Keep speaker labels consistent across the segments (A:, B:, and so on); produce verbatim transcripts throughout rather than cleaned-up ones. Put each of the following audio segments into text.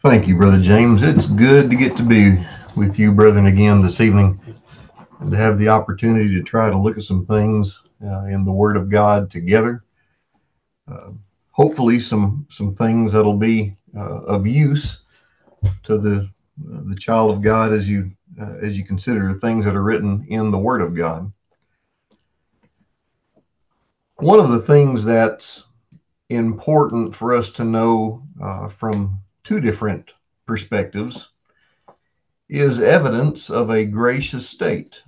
A: Thank you, Brother James. It's good to get to be with you, brethren, again this evening and to have the opportunity to try to look at some things uh, in the Word of God together. Uh, hopefully, some some things that'll be uh, of use to the uh, the child of God as you uh, as you consider things that are written in the Word of God. One of the things that's important for us to know uh, from two different perspectives is evidence of a gracious state.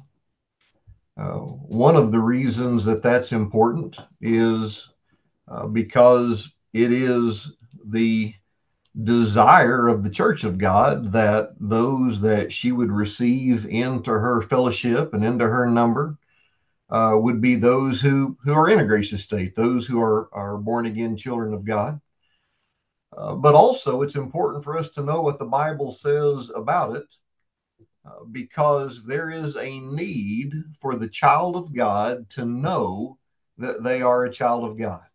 A: Uh, one of the reasons that that's important is uh, because it is the desire of the Church of God that those that she would receive into her fellowship and into her number uh, would be those who, who are in a gracious state, those who are, are born again children of God. Uh, but also, it's important for us to know what the Bible says about it, uh, because there is a need for the child of God to know that they are a child of God.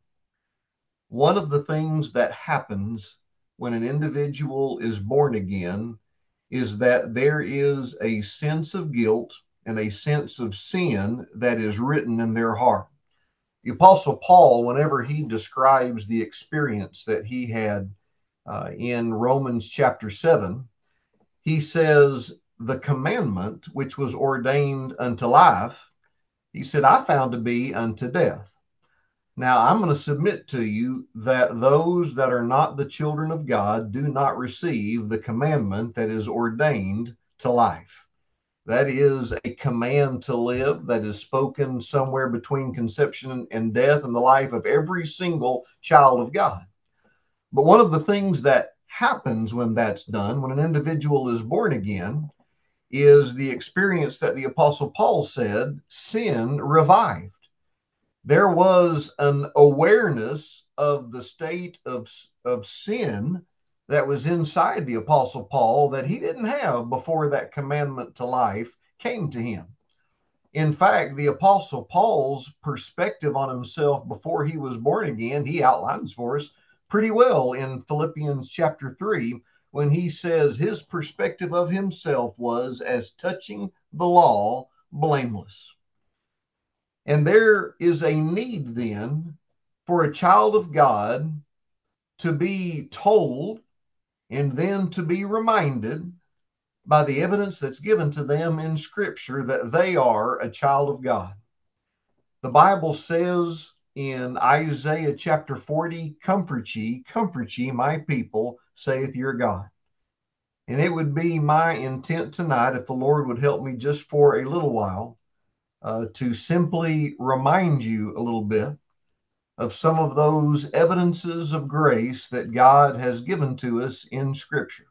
A: One of the things that happens when an individual is born again is that there is a sense of guilt and a sense of sin that is written in their heart. The Apostle Paul, whenever he describes the experience that he had uh, in Romans chapter seven, he says, the commandment which was ordained unto life, he said, I found to be unto death. Now, I'm going to submit to you that those that are not the children of God do not receive the commandment that is ordained to life. That is a command to live that is spoken somewhere between conception and death in the life of every single child of God. But one of the things that happens when that's done, when an individual is born again, is the experience that the Apostle Paul said, sin revived. There was an awareness of the state of, of sin that was inside the Apostle Paul that he didn't have before that commandment to life came to him. In fact, the Apostle Paul's perspective on himself before he was born again, he outlines for us pretty well in Philippians chapter three, when he says his perspective of himself was as touching the law, blameless. And there is a need then for a child of God to be told and then to be reminded by the evidence that's given to them in Scripture that they are a child of God. The Bible says in Isaiah chapter forty, comfort ye, comfort ye, my people, saith your God. And it would be my intent tonight, if the Lord would help me just for a little while, uh, to simply remind you a little bit of some of those evidences of grace that God has given to us in Scripture.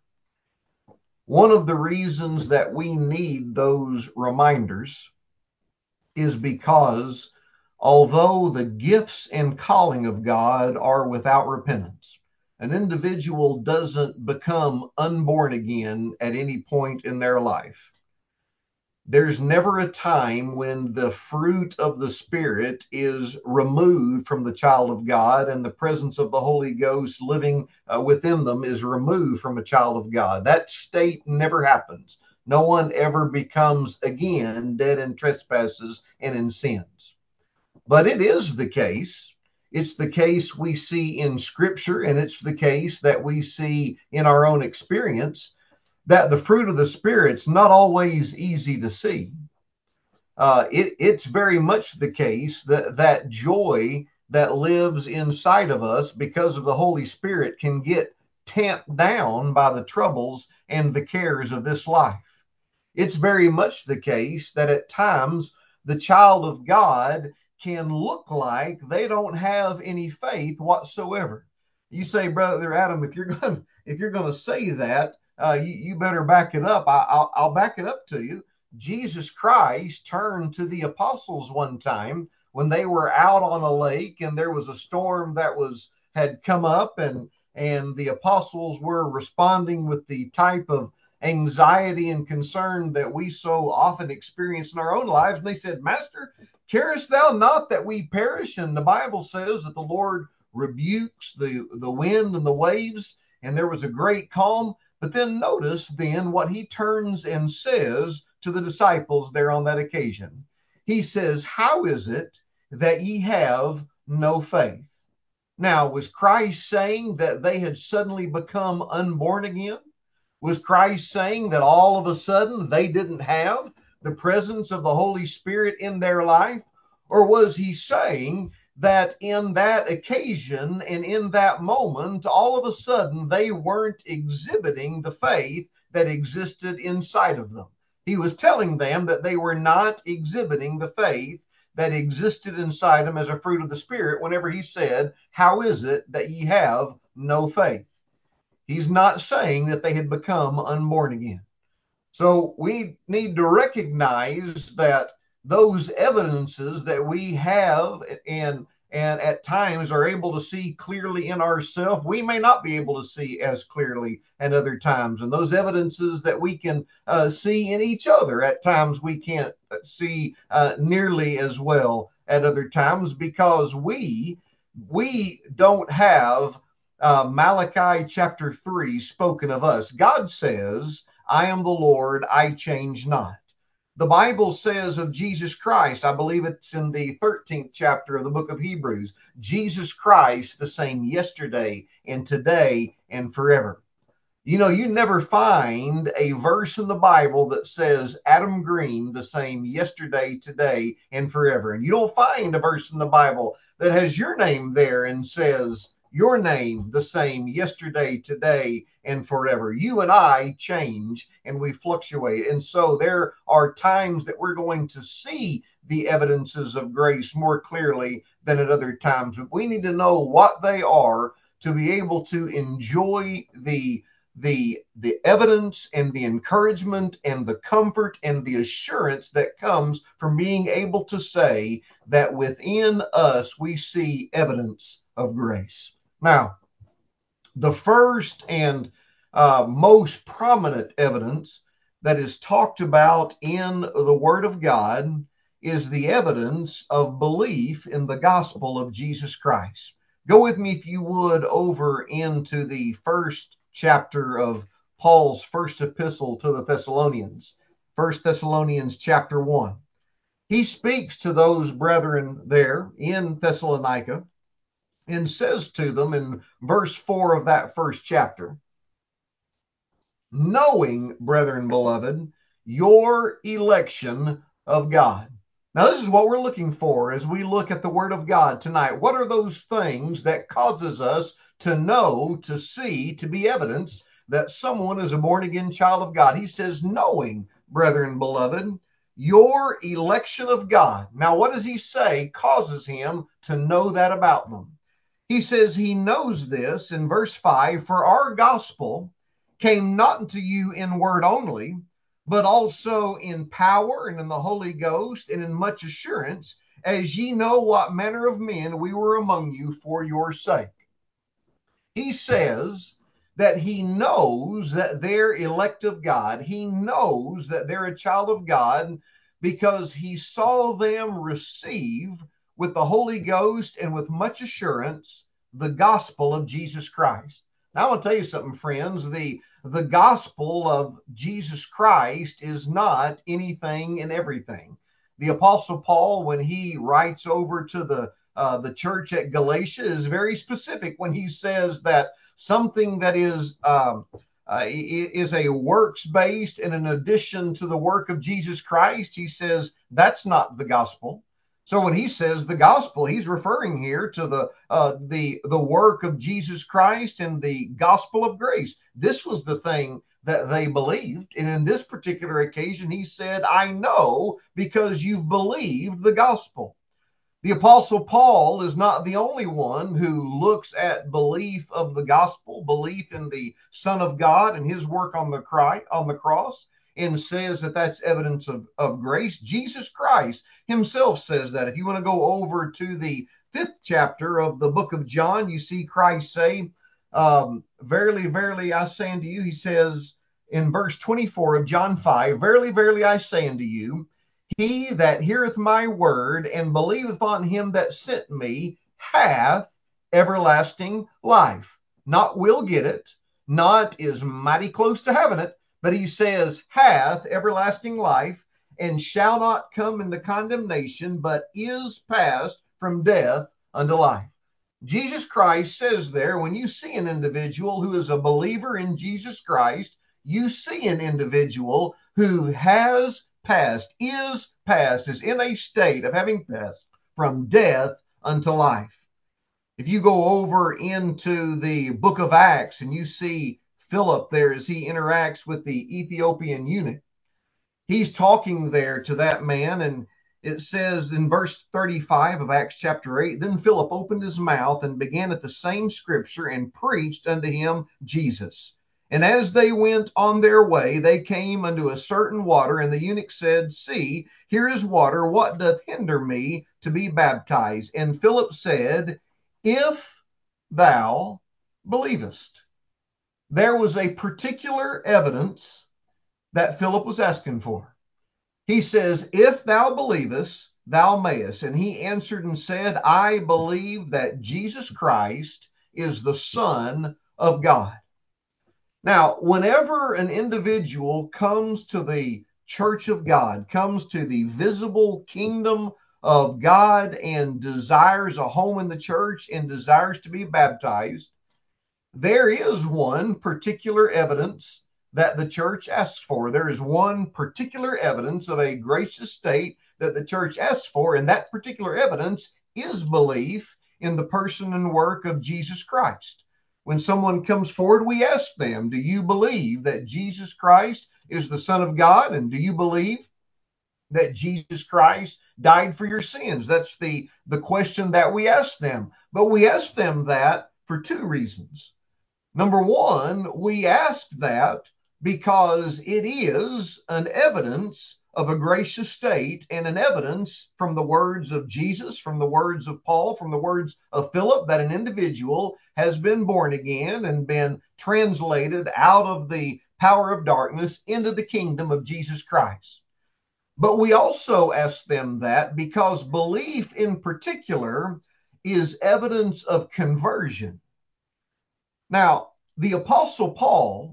A: One of the reasons that we need those reminders is because although the gifts and calling of God are without repentance, an individual doesn't become unborn again at any point in their life. There's never a time when the fruit of the Spirit is removed from the child of God and the presence of the Holy Ghost living uh, within them is removed from a child of God. That state never happens. No one ever becomes again dead in trespasses and in sins. But it is the case. It's the case we see in Scripture, and it's the case that we see in our own experience, that the fruit of the Spirit's not always easy to see. Uh, it, it's very much the case that that joy that lives inside of us because of the Holy Spirit can get tamped down by the troubles and the cares of this life. It's very much the case that at times the child of God can look like they don't have any faith whatsoever. You say, Brother Adam, if you're going if you're going to say that, uh, you, you better back it up. I, I'll, I'll back it up to you. Jesus Christ turned to the apostles one time when they were out on a lake and there was a storm that was had come up, and and the apostles were responding with the type of anxiety and concern that we so often experience in our own lives. And they said, Master, carest thou not that we perish? And the Bible says that the Lord rebukes the, the wind and the waves, and there was a great calm. But then notice then what he turns and says to the disciples there on that occasion. He says, how is it that ye have no faith? Now, was Christ saying that they had suddenly become unborn again? Was Christ saying that all of a sudden they didn't have the presence of the Holy Spirit in their life? Or was he saying that in that occasion and in that moment, all of a sudden they weren't exhibiting the faith that existed inside of them? He was telling them that they were not exhibiting the faith that existed inside them as a fruit of the Spirit whenever he said, how is it that ye have no faith? He's not saying that they had become unborn again. So we need to recognize that those evidences that we have and and at times are able to see clearly in ourselves, we may not be able to see as clearly at other times. And those evidences that we can uh, see in each other, at times we can't see uh, nearly as well at other times, because we we don't have uh, Malachi chapter three spoken of us. God says, I am the Lord, I change not. The Bible says of Jesus Christ, I believe it's in the thirteenth chapter of the book of Hebrews, Jesus Christ, the same yesterday and today and forever. You know, you never find a verse in the Bible that says Adam Green the same yesterday, today, and forever. And you don't find a verse in the Bible that has your name there and says your name the same yesterday, today, and forever. You and I change and we fluctuate. And so there are times that we're going to see the evidences of grace more clearly than at other times. But we need to know what they are to be able to enjoy the the the evidence and the encouragement and the comfort and the assurance that comes from being able to say that within us we see evidence of grace. Now, the first and uh, most prominent evidence that is talked about in the Word of God is the evidence of belief in the gospel of Jesus Christ. Go with me, if you would, over into the first chapter of Paul's first epistle to the Thessalonians, First Thessalonians chapter one. He speaks to those brethren there in Thessalonica and says to them in verse four of that first chapter, knowing, brethren beloved, your election of God. Now, this is what we're looking for as we look at the Word of God tonight. What are those things that causes us to know, to see, to be evidence that someone is a born-again child of God? He says, knowing, brethren beloved, your election of God. Now, what does he say causes him to know that about them? He says he knows this in verse five, for our gospel came not unto you in word only, but also in power and in the Holy Ghost and in much assurance, as ye know what manner of men we were among you for your sake. He says that he knows that they're elect of God. He knows that they're a child of God because he saw them receive with the Holy Ghost and with much assurance the gospel of Jesus Christ. Now, I want to tell you something, friends. The, the gospel of Jesus Christ is not anything and everything. The Apostle Paul, when he writes over to the uh, the church at Galatia, is very specific when he says that something that is um, uh, is a works-based and an addition to the work of Jesus Christ, he says that's not the gospel. So when he says the gospel, he's referring here to the uh, the the work of Jesus Christ and the gospel of grace. This was the thing that they believed. And in this particular occasion, he said, I know because you've believed the gospel. The Apostle Paul is not the only one who looks at belief of the gospel, belief in the Son of God and his work on the, cry, on the cross, and says that that's evidence of, of grace. Jesus Christ himself says that. If you want to go over to the fifth chapter of the book of John, you see Christ say, um, verily, verily, I say unto you, he says in verse twenty-four of John five, verily, verily, I say unto you, he that heareth my word and believeth on him that sent me hath everlasting life. Not will get it, not is mighty close to having it, but he says, hath everlasting life, and shall not come into condemnation, but is passed from death unto life. Jesus Christ says there, when you see an individual who is a believer in Jesus Christ, you see an individual who has passed, is passed, is in a state of having passed from death unto life. If you go over into the book of Acts and you see Philip there as he interacts with the Ethiopian eunuch, he's talking there to that man, and it says in verse thirty-five of Acts chapter eight, then Philip opened his mouth and began at the same scripture and preached unto him Jesus. And as they went on their way, they came unto a certain water, and the eunuch said, see, here is water. What doth hinder me to be baptized? And Philip said, if thou believest. There was a particular evidence that Philip was asking for. He says, if thou believest, thou mayest. And he answered and said, I believe that Jesus Christ is the Son of God. Now, whenever an individual comes to the church of God, comes to the visible kingdom of God and desires a home in the church and desires to be baptized, there is one particular evidence that the church asks for. There is one particular evidence of a gracious state that the church asks for, and that particular evidence is belief in the person and work of Jesus Christ. When someone comes forward, we ask them, do you believe that Jesus Christ is the Son of God? And do you believe that Jesus Christ died for your sins? That's the, the question that we ask them. But we ask them that for two reasons. Number one, we ask that because it is an evidence of a gracious state and an evidence from the words of Jesus, from the words of Paul, from the words of Philip, that an individual has been born again and been translated out of the power of darkness into the kingdom of Jesus Christ. But we also ask them that because belief in particular is evidence of conversion. Now, the Apostle Paul,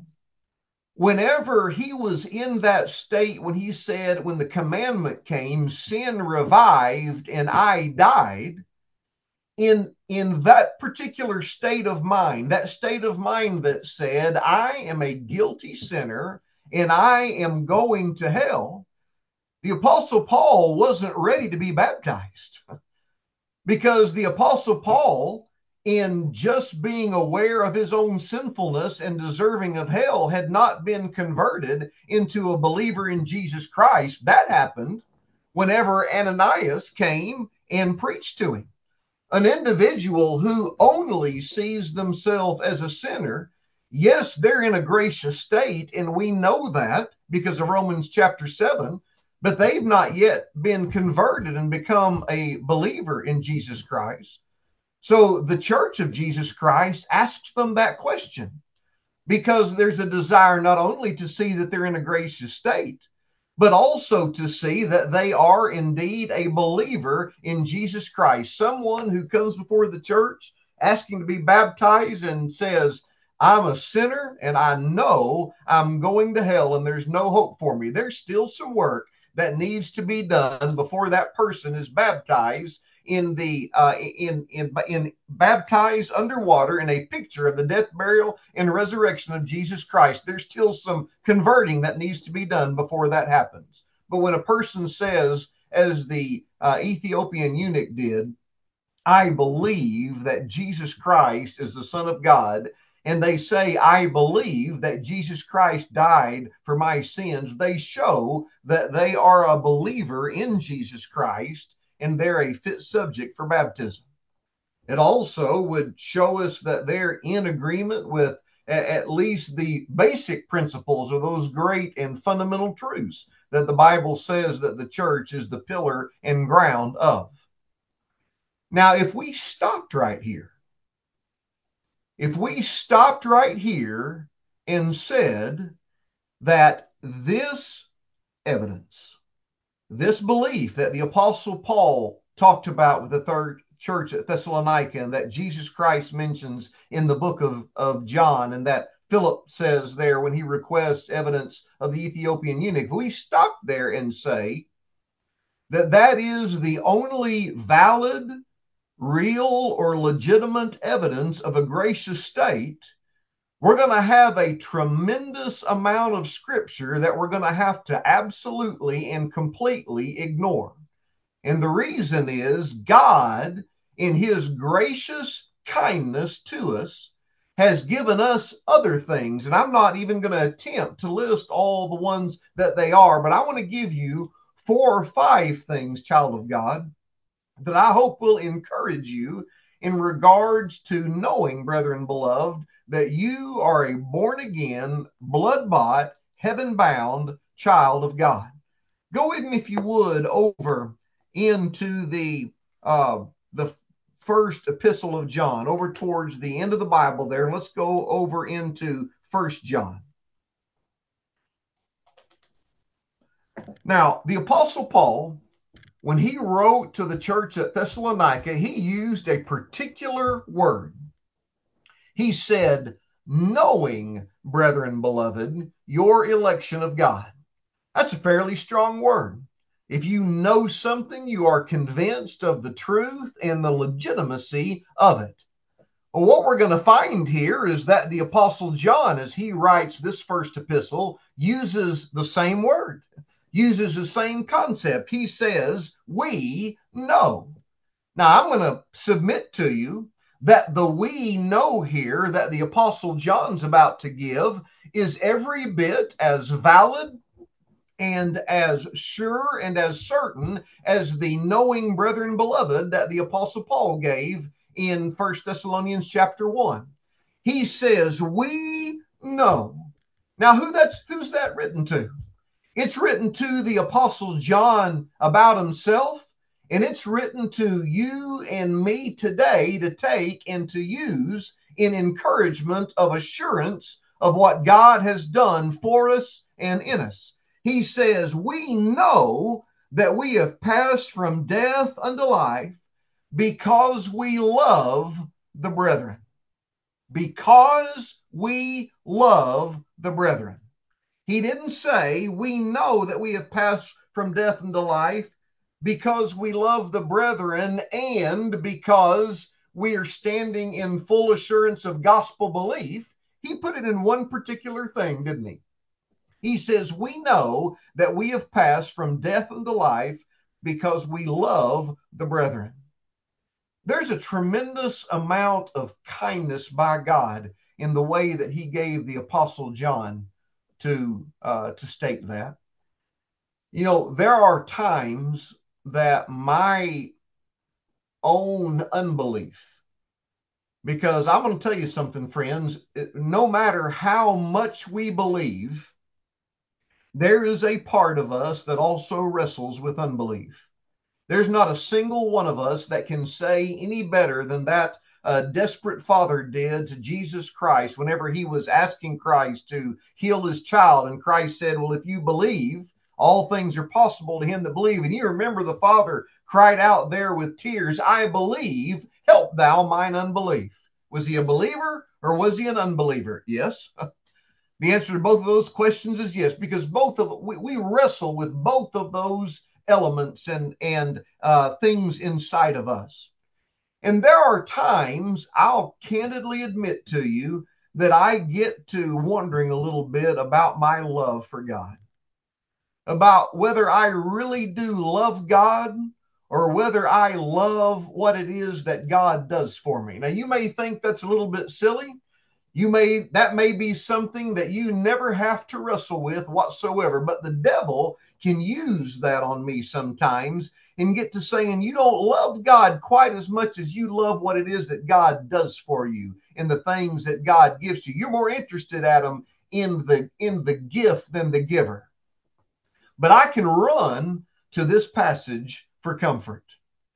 A: whenever he was in that state, when he said, when the commandment came, sin revived and I died, in, in that particular state of mind, that state of mind that said, I am a guilty sinner and I am going to hell, the Apostle Paul wasn't ready to be baptized. Because the Apostle Paul, in just being aware of his own sinfulness and deserving of hell, had not been converted into a believer in Jesus Christ. That happened whenever Ananias came and preached to him. An individual who only sees themselves as a sinner, yes, they're in a gracious state, and we know that because of Romans chapter seven, but they've not yet been converted and become a believer in Jesus Christ. So the church of Jesus Christ asks them that question because there's a desire not only to see that they're in a gracious state, but also to see that they are indeed a believer in Jesus Christ. Someone who comes before the church asking to be baptized and says, I'm a sinner and I know I'm going to hell and there's no hope for me. There's still some work that needs to be done before that person is baptized in the uh, in, in in baptized underwater in a picture of the death, burial, and resurrection of Jesus Christ. There's still some converting that needs to be done before that happens. But when a person says, as the uh, Ethiopian eunuch did, I believe that Jesus Christ is the Son of God, and they say, I believe that Jesus Christ died for my sins, they show that they are a believer in Jesus Christ and they're a fit subject for baptism. It also would show us that they're in agreement with at least the basic principles of those great and fundamental truths that the Bible says that the church is the pillar and ground of. Now, if we stopped right here, if we stopped right here and said that this evidence, this belief that the Apostle Paul talked about with the third church at Thessalonica and that Jesus Christ mentions in the book of, of John and that Philip says there when he requests evidence of the Ethiopian eunuch, we stop there and say that that is the only valid, real, or legitimate evidence of a gracious state, we're going to have a tremendous amount of scripture that we're going to have to absolutely and completely ignore. And the reason is God, in his gracious kindness to us, has given us other things. And I'm not even going to attempt to list all the ones that they are, but I want to give you four or five things, child of God, that I hope will encourage you in regards to knowing, brethren beloved, that you are a born-again, blood-bought, heaven-bound child of God. Go with me, if you would, over into the uh, the first epistle of John, over towards the end of the Bible there. Let's go over into First John. Now, the Apostle Paul, when he wrote to the church at Thessalonica, he used a particular word. He said, knowing, brethren beloved, your election of God. That's a fairly strong word. If you know something, you are convinced of the truth and the legitimacy of it. Well, what we're going to find here is that the Apostle John, as he writes this first epistle, uses the same word, uses the same concept. He says, we know. Now, I'm going to submit to you that the we know here that the Apostle John's about to give is every bit as valid and as sure and as certain as the knowing, brethren beloved, that the Apostle Paul gave in First Thessalonians chapter one. He says, we know. Now, who that's who's that written to? It's written to the Apostle John about himself, and it's written to you and me today to take and to use in encouragement of assurance of what God has done for us and in us. He says, we know that we have passed from death unto life because we love the brethren. Because we love the brethren. He didn't say we know that we have passed from death into life because we love the brethren and because we are standing in full assurance of gospel belief. He put it in one particular thing, didn't he? He says, we know that we have passed from death unto life because we love the brethren. There's a tremendous amount of kindness by God in the way that he gave the Apostle John to, uh, to state that. You know, there are times that my own unbelief, because I'm going to tell you something, friends, no matter how much we believe, there is a part of us that also wrestles with unbelief. There's not a single one of us that can say any better than that uh, desperate father did to Jesus Christ whenever he was asking Christ to heal his child. And Christ said, well, if you believe, all things are possible to him that believe. And you remember the father cried out there with tears, I believe, help thou mine unbelief. Was he a believer or was he an unbeliever? Yes. The answer to both of those questions is yes, because both of we, we wrestle with both of those elements and and uh, things inside of us. And there are times, I'll candidly admit to you, that I get to wondering a little bit about my love for God, about whether I really do love God or whether I love what it is that God does for me. Now, you may think that's a little bit silly. You may, that may be something that you never have to wrestle with whatsoever, but the devil can use that on me sometimes and get to saying you don't love God quite as much as you love what it is that God does for you and the things that God gives you. You're more interested, Adam, in the in the gift than the giver. But I can run to this passage for comfort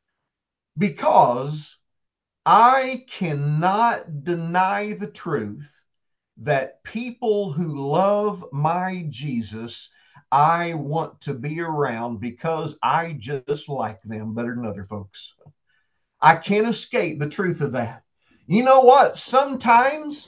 A: because I cannot deny the truth that people who love my Jesus, I want to be around because I just like them better than other folks. I can't escape the truth of that. You know what? Sometimes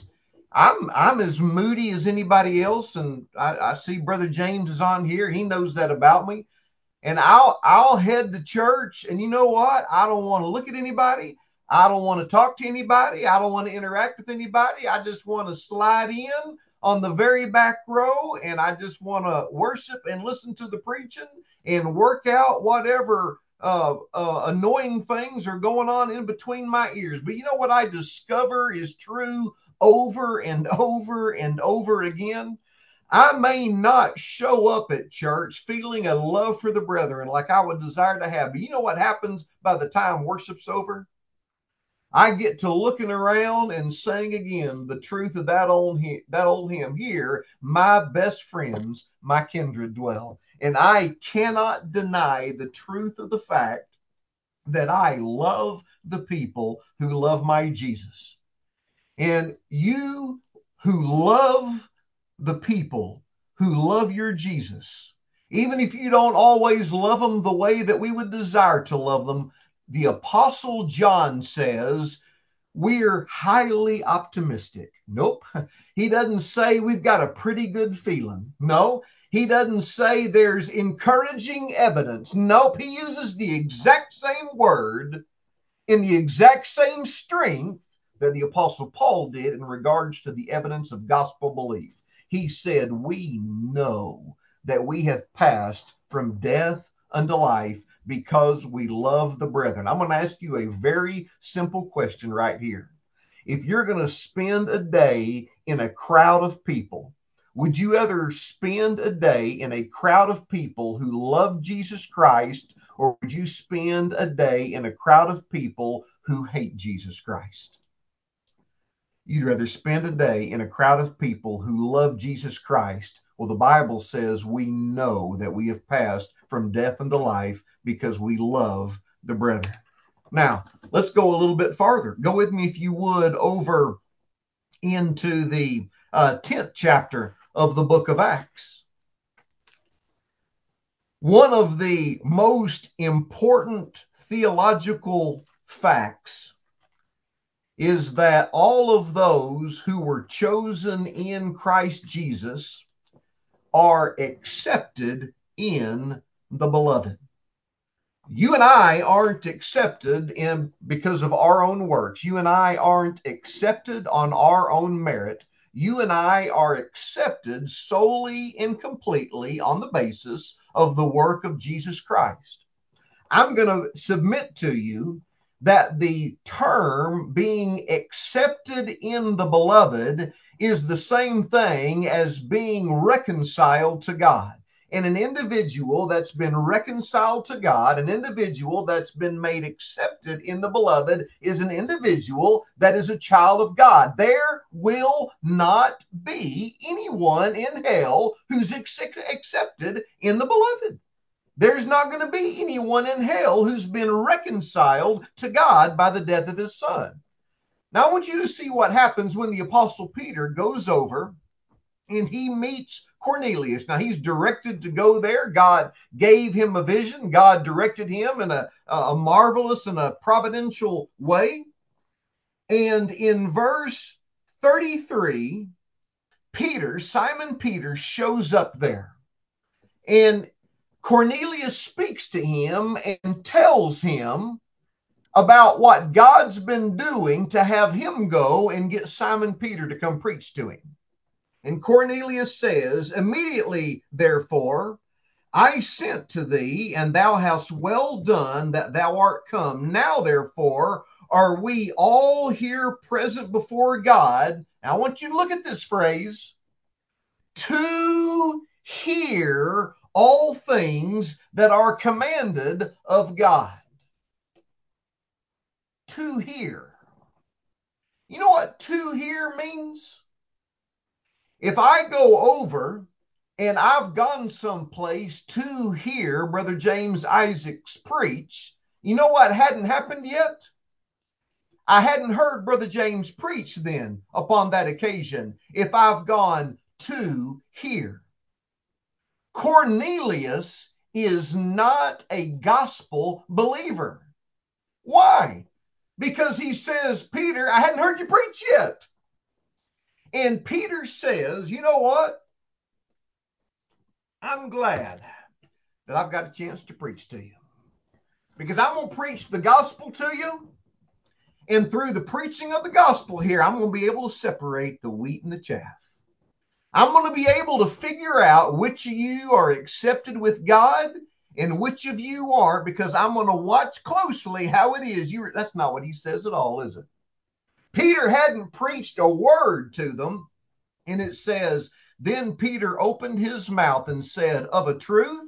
A: I'm I'm as moody as anybody else, and I, I see Brother James is on here. He knows that about me. And I'll I'll head to church, and you know what? I don't want to look at anybody. I don't want to talk to anybody. I don't want to interact with anybody. I just want to slide in on the very back row, and I just want to worship and listen to the preaching and work out whatever uh, uh, annoying things are going on in between my ears. But you know what I discover is true over and over and over again? I may not show up at church feeling a love for the brethren like I would desire to have. But you know what happens by the time worship's over? I get to looking around and saying again the truth of that old that old hymn. Here, my best friends, my kindred dwell. And I cannot deny the truth of the fact that I love the people who love my Jesus. And you who love the people who love your Jesus, even if you don't always love them the way that we would desire to love them, the Apostle John says we're highly optimistic. Nope. He doesn't say we've got a pretty good feeling. No. He doesn't say there's encouraging evidence. Nope. He uses the exact same word in the exact same strength that the Apostle Paul did in regards to the evidence of gospel belief. He said, we know that we have passed from death unto life because we love the brethren. I'm going to ask you a very simple question right here. If you're going to spend a day in a crowd of people, would you rather spend a day in a crowd of people who love Jesus Christ, or would you spend a day in a crowd of people who hate Jesus Christ? You'd rather spend a day in a crowd of people who love Jesus Christ. Well, the Bible says we know that we have passed from death unto life because we love the brethren. Now, let's go a little bit farther. Go with me, if you would, over into the uh, tenth chapter of the book of Acts. One of the most important theological facts is that all of those who were chosen in Christ Jesus are accepted in the beloved. You and I aren't accepted in because of our own works. You and I aren't accepted on our own merit. You and I are accepted solely and completely on the basis of the work of Jesus Christ. I'm going to submit to you that the term being accepted in the beloved is the same thing as being reconciled to God. And an individual that's been reconciled to God, an individual that's been made accepted in the beloved, is an individual that is a child of God. There will not be anyone in hell who's accepted in the beloved. There's not going to be anyone in hell who's been reconciled to God by the death of his son. Now, I want you to see what happens when the Apostle Peter goes over and he meets Cornelius. Now, he's directed to go there. God gave him a vision. God directed him in a, a marvelous and a providential way. And in verse thirty-three, Peter, Simon Peter, shows up there. And Cornelius speaks to him and tells him about what God's been doing to have him go and get Simon Peter to come preach to him. And Cornelius says, immediately, therefore, I sent to thee, and thou hast well done that thou art come. Now, therefore, are we all here present before God. Now, I want you to look at this phrase, to hear all things that are commanded of God. To hear. You know what to hear means? If I go over and I've gone someplace to hear Brother James Isaacs preach, you know what hadn't happened yet? I hadn't heard Brother James preach then upon that occasion if I've gone to hear. Cornelius is not a gospel believer. Why? Because he says, Peter, I hadn't heard you preach yet. And Peter says, you know what? I'm glad that I've got a chance to preach to you, because I'm going to preach the gospel to you. And through the preaching of the gospel here, I'm going to be able to separate the wheat and the chaff. I'm going to be able to figure out which of you are accepted with God and which of you aren't, because I'm going to watch closely how it is. You, that's not what he says at all, is it? Peter hadn't preached a word to them. And it says, then Peter opened his mouth and said, of a truth,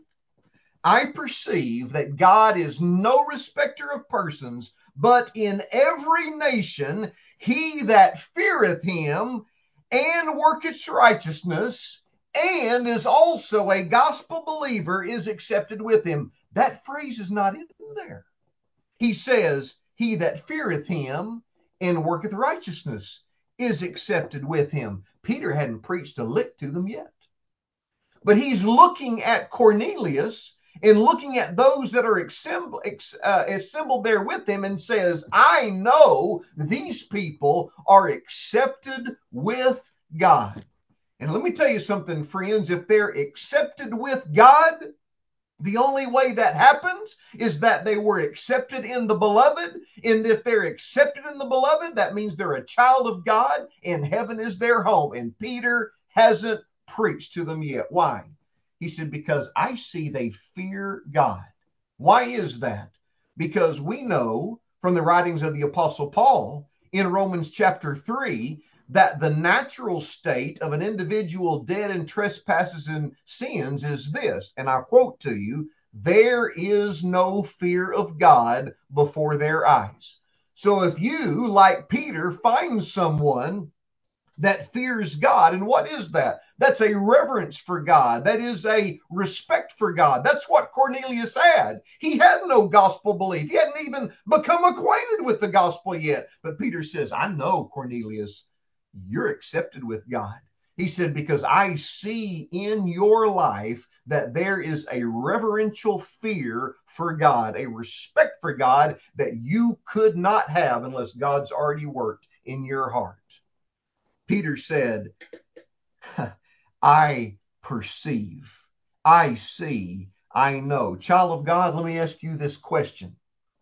A: I perceive that God is no respecter of persons, but in every nation he that feareth him and worketh righteousness and is also a gospel believer is accepted with him. That phrase is not in there. He says, he that feareth him and worketh righteousness is accepted with him. Peter hadn't preached a lick to them yet. But he's looking at Cornelius and looking at those that are assembled, uh, assembled there with him, and says, I know these people are accepted with God. And let me tell you something, friends. If they're accepted with God, the only way that happens is that they were accepted in the beloved. And if they're accepted in the beloved, that means they're a child of God and heaven is their home. And Peter hasn't preached to them yet. Why? He said, because I see they fear God. Why is that? Because we know from the writings of the Apostle Paul in Romans chapter three that the natural state of an individual dead in trespasses and sins is this, and I quote to you, there is no fear of God before their eyes. So if you, like Peter, find someone that fears God, and what is that? That's a reverence for God. That is a respect for God. That's what Cornelius had. He had no gospel belief. He hadn't even become acquainted with the gospel yet. But Peter says, I know, Cornelius, you're accepted with God. He said, because I see in your life that there is a reverential fear for God, a respect for God that you could not have unless God's already worked in your heart. Peter said, I perceive, I see, I know. Child of God, let me ask you this question.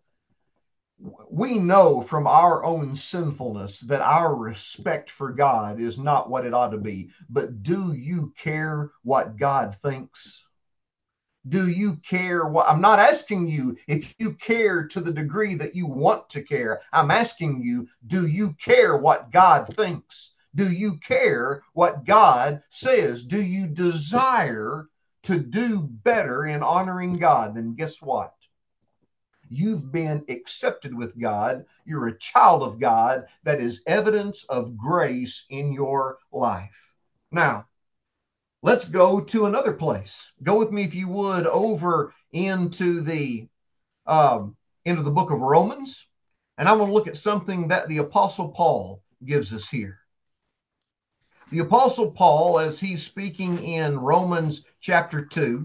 A: We know from our own sinfulness that our respect for God is not what it ought to be. But do you care what God thinks? Do you care what? I'm not asking you if you care to the degree that you want to care. I'm asking you, do you care what God thinks? Do you care what God says? Do you desire to do better in honoring God? Then guess what? You've been accepted with God. You're a child of God. That is evidence of grace in your life. Now, let's go to another place. Go with me, if you would, over into the um, into the book of Romans, and I want to look at something that the Apostle Paul gives us here. The Apostle Paul, as he's speaking in Romans chapter two,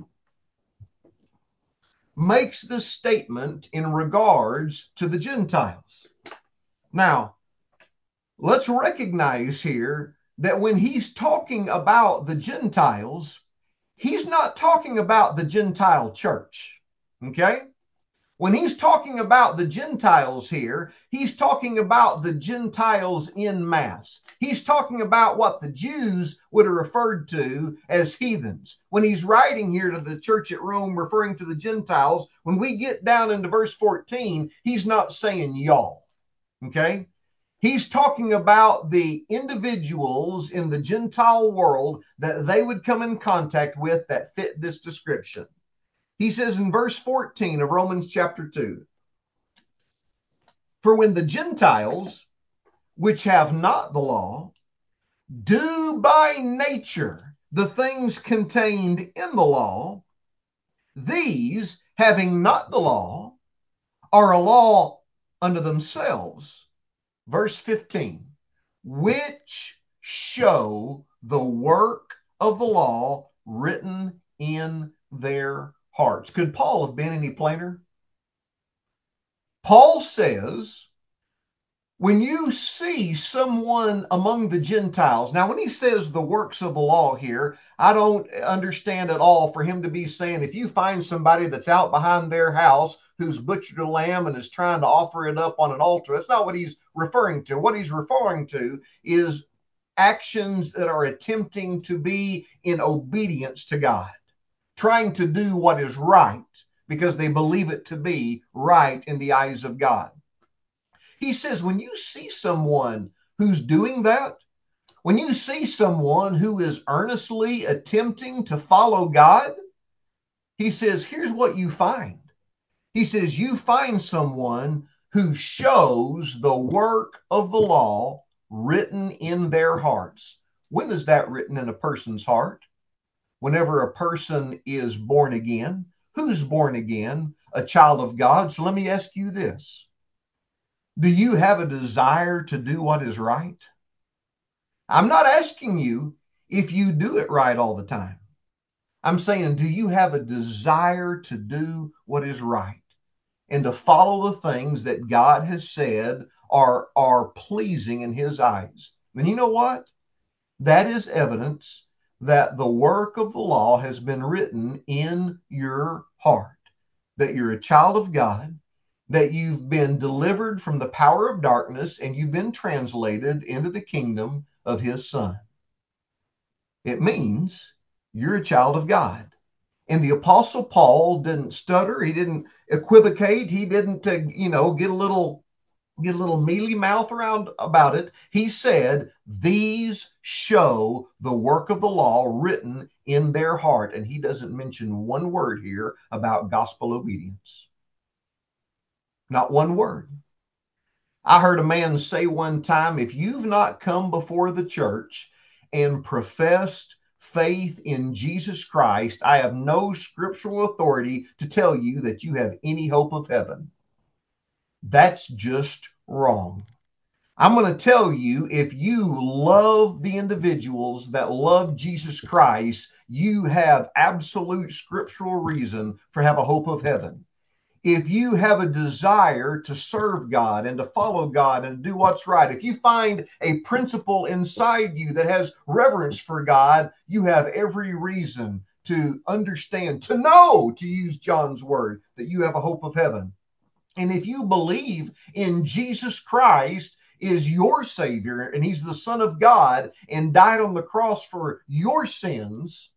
A: makes this statement in regards to the Gentiles. Now, let's recognize here that when he's talking about the Gentiles, he's not talking about the Gentile church, okay? When he's talking about the Gentiles here, he's talking about the Gentiles in mass. He's talking about what the Jews would have referred to as heathens. When he's writing here to the church at Rome, referring to the Gentiles, when we get down into verse fourteen, he's not saying y'all, okay? He's talking about the individuals in the Gentile world that they would come in contact with that fit this description. He says in verse fourteen of Romans chapter two, for when the Gentiles, which have not the law, do by nature the things contained in the law, these, having not the law, are a law unto themselves. Verse fifteen, which show the work of the law written in their hearts. Could Paul have been any plainer? Paul says When you see someone among the Gentiles, now when he says the works of the law here, I don't understand at all for him to be saying if you find somebody that's out behind their house who's butchered a lamb and is trying to offer it up on an altar, that's not what he's referring to. What he's referring to is actions that are attempting to be in obedience to God, trying to do what is right because they believe it to be right in the eyes of God. He says, when you see someone who's doing that, when you see someone who is earnestly attempting to follow God, he says, here's what you find. He says, you find someone who shows the work of the law written in their hearts. When is that written in a person's heart? Whenever a person is born again. Who's born again? A child of God. So let me ask you this. Do you have a desire to do what is right? I'm not asking you if you do it right all the time. I'm saying, do you have a desire to do what is right and to follow the things that God has said are, are pleasing in his eyes? And you know what? That is evidence that the work of the law has been written in your heart, that you're a child of God, that you've been delivered from the power of darkness and you've been translated into the kingdom of his Son. It means you're a child of God. And the Apostle Paul didn't stutter. He didn't equivocate. He didn't, uh, you know, get a little get a little mealy mouth around about it. He said, these show the work of the law written in their heart. And he doesn't mention one word here about gospel obedience. Not one word. I heard a man say one time, if you've not come before the church and professed faith in Jesus Christ, I have no scriptural authority to tell you that you have any hope of heaven. That's just wrong. I'm going to tell you, if you love the individuals that love Jesus Christ, you have absolute scriptural reason for have a hope of heaven. If you have a desire to serve God and to follow God and do what's right, if you find a principle inside you that has reverence for God, you have every reason to understand, to know, to use John's word, that you have a hope of heaven. And if you believe in Jesus Christ is your Savior and he's the Son of God and died on the cross for your sins,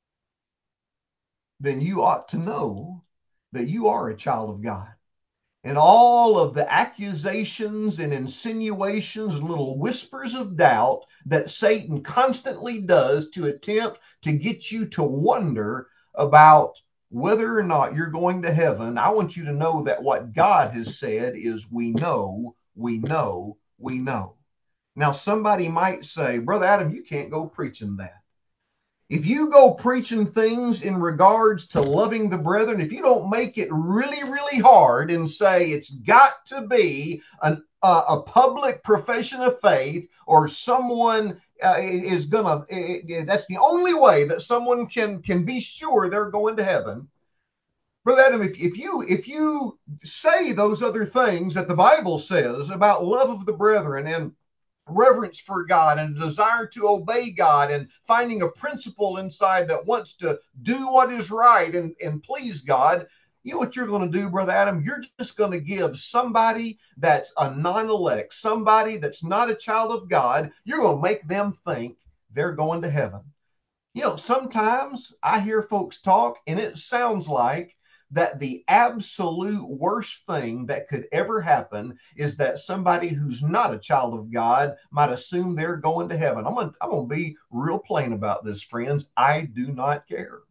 A: then you ought to know that you are a child of God. And all of the accusations and insinuations and little whispers of doubt that Satan constantly does to attempt to get you to wonder about whether or not you're going to heaven, I want you to know that what God has said is we know, we know, we know. Now, somebody might say, Brother Adam, you can't go preaching that. If you go preaching things in regards to loving the brethren, if you don't make it really, really hard and say it's got to be an, uh, a public profession of faith, or someone uh, is gonna, uh, that's the only way that someone can can be sure they're going to heaven. Brother Adam, if, if you if you say those other things that the Bible says about love of the brethren and reverence for God and a desire to obey God and finding a principle inside that wants to do what is right and, and please God, you know what you're going to do, Brother Adam? You're just going to give somebody that's a non-elect, somebody that's not a child of God, you're going to make them think they're going to heaven. You know, sometimes I hear folks talk and it sounds like that the absolute worst thing that could ever happen is that somebody who's not a child of God might assume they're going to heaven. I'm going I'm to be real plain about this, friends. I do not care.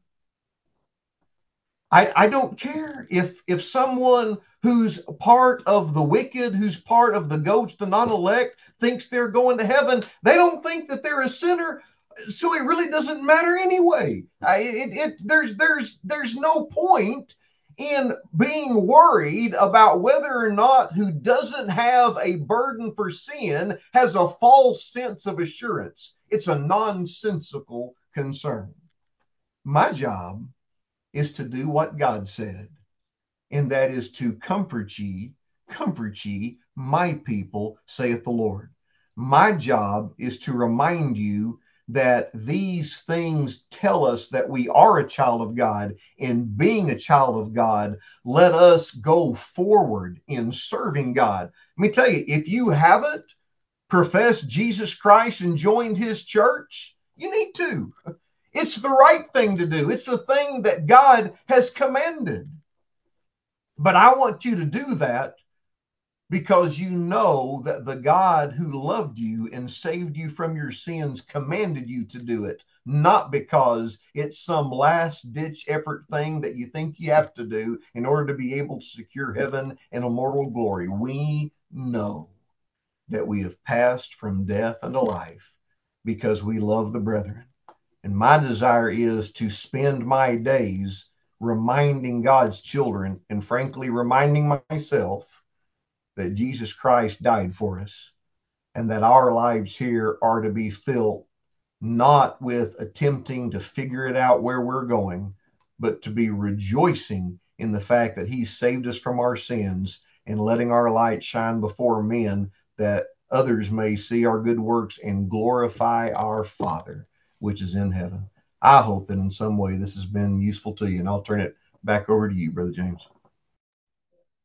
A: I, I don't care if if someone who's part of the wicked, who's part of the goats, the non-elect, thinks they're going to heaven. They don't think that they're a sinner, so it really doesn't matter anyway. I, it, it, there's there's there's no point in being worried about whether or not who doesn't have a burden for sin has a false sense of assurance. It's a nonsensical concern. My job is to do what God said, and that is to comfort ye, comfort ye my people, saith the Lord. My job is to remind you that these things tell us that we are a child of God. In being a child of God, let us go forward in serving God. Let me tell you, if you haven't professed Jesus Christ and joined his church, you need to. It's the right thing to do. It's the thing that God has commanded. But I want you to do that because you know that the God who loved you and saved you from your sins commanded you to do it, not because it's some last ditch effort thing that you think you have to do in order to be able to secure heaven and immortal glory. We know that we have passed from death unto life because we love the brethren. And my desire is to spend my days reminding God's children, and frankly, reminding myself, that Jesus Christ died for us and that our lives here are to be filled not with attempting to figure it out where we're going, but to be rejoicing in the fact that he saved us from our sins and letting our light shine before men, that others may see our good works and glorify our Father, which is in heaven. I hope that in some way this has been useful to you, and I'll turn it back over to you, Brother James.